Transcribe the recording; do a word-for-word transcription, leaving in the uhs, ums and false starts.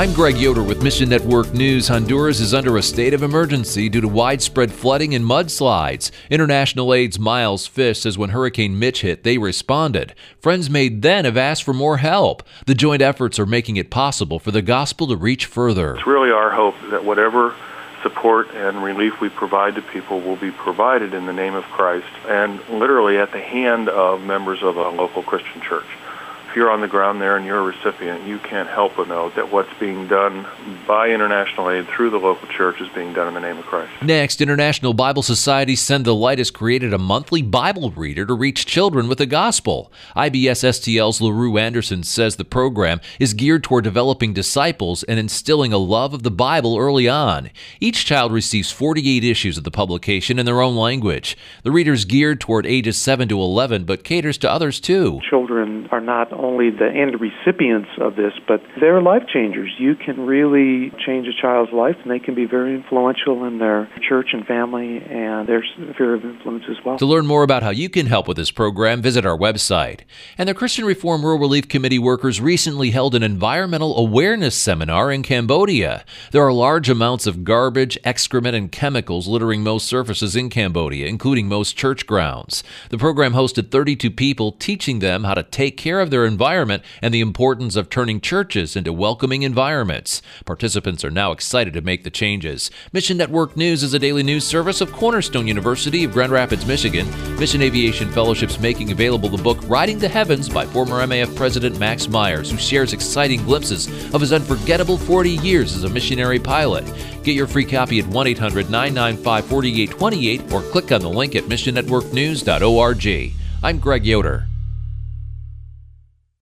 I'm Greg Yoder with Mission Network News. Honduras is under a state of emergency due to widespread flooding and mudslides. International Aid's Miles Fish says when Hurricane Mitch hit, they responded. Friends made then have asked for more help. The joint efforts are making it possible for the gospel to reach further. It's really our hope that whatever support and relief we provide to people will be provided in the name of Christ and literally at the hand of members of a local Christian church. If you're on the ground there and you're a recipient, you can't help but know that what's being done by International Aid through the local church is being done in the name of Christ. Next, International Bible Society Send the Light has created a monthly Bible reader to reach children with the gospel. I B S S T L's LaRue Anderson says the program is geared toward developing disciples and instilling a love of the Bible early on. Each child receives forty-eight issues of the publication in their own language. The reader is geared toward ages seven to eleven, but caters to others too. Children are not only the end recipients of this, but they're life changers. You can really change a child's life, and they can be very influential in their church and family and their sphere of influence as well. To learn more about how you can help with this program, visit our website. And the Christian Reform Rural Relief Committee workers recently held an environmental awareness seminar in Cambodia. There are large amounts of garbage, excrement, and chemicals littering most surfaces in Cambodia, including most church grounds. The program hosted thirty-two people, teaching them how to take care of their environment and the importance of turning churches into welcoming environments. Participants are now excited to make the changes. Mission Network News is a daily news service of Cornerstone University of Grand Rapids, Michigan. Mission Aviation Fellowship's making available the book Riding the Heavens by former M A F President Max Myers, who shares exciting glimpses of his unforgettable forty years as a missionary pilot. Get your free copy at one eight hundred nine nine five four eight two eight or click on the link at mission network news dot org. I'm Greg Yoder.